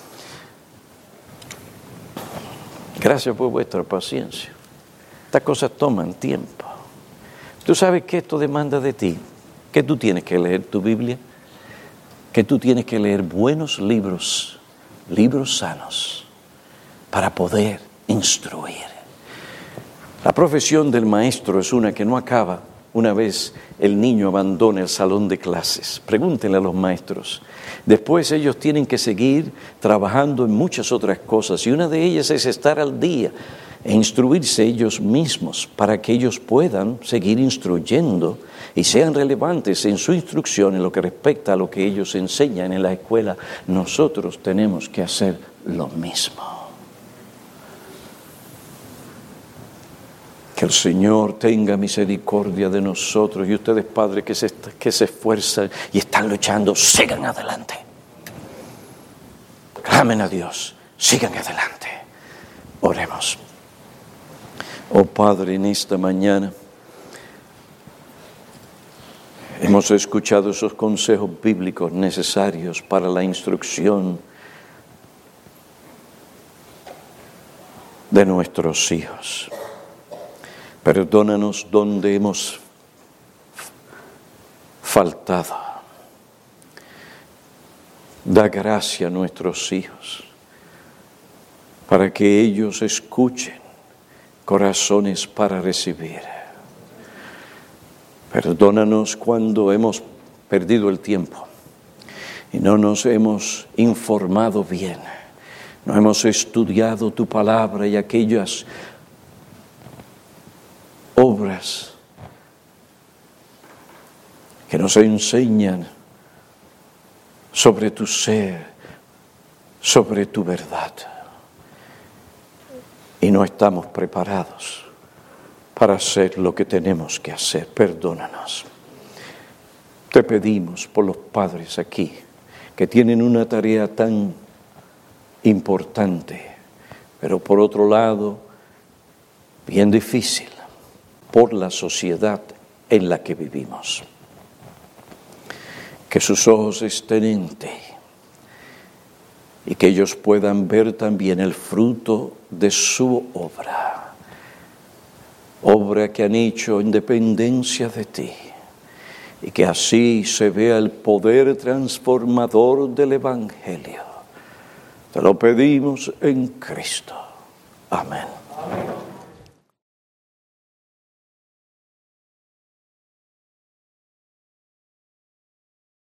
Gracias por vuestra paciencia. Estas cosas toman tiempo. Tú sabes que esto demanda de ti, que tú tienes que leer tu Biblia, que tú tienes que leer buenos libros, libros sanos, para poder instruir. La profesión del maestro es una que no acaba una vez el niño abandona el salón de clases. Pregúntenle a los maestros. Después ellos tienen que seguir trabajando en muchas otras cosas y una de ellas es estar al día e instruirse ellos mismos para que ellos puedan seguir instruyendo y sean relevantes en su instrucción en lo que respecta a lo que ellos enseñan en la escuela. Nosotros tenemos que hacer lo mismo. Que el Señor tenga misericordia de nosotros y ustedes, padres, que se, que se esfuerzan y están luchando, sigan adelante. Clamen a Dios, sigan adelante. Oremos. Oh Padre, en esta mañana hemos escuchado esos consejos bíblicos necesarios para la instrucción de nuestros hijos. Perdónanos donde hemos faltado. Da gracia a nuestros hijos para que ellos escuchen, corazones para recibir. Perdónanos cuando hemos perdido el tiempo y no nos hemos informado bien, no hemos estudiado tu palabra y aquellas obras que nos enseñan sobre tu ser, sobre tu verdad. Y no estamos preparados para hacer lo que tenemos que hacer. Perdónanos. Te pedimos por los padres aquí que tienen una tarea tan importante, pero por otro lado, bien difícil, por la sociedad en la que vivimos. Que sus ojos estén en ti y que ellos puedan ver también el fruto de su obra, obra que han hecho en dependencia de ti, y que así se vea el poder transformador del Evangelio. Te lo pedimos en Cristo. Amén.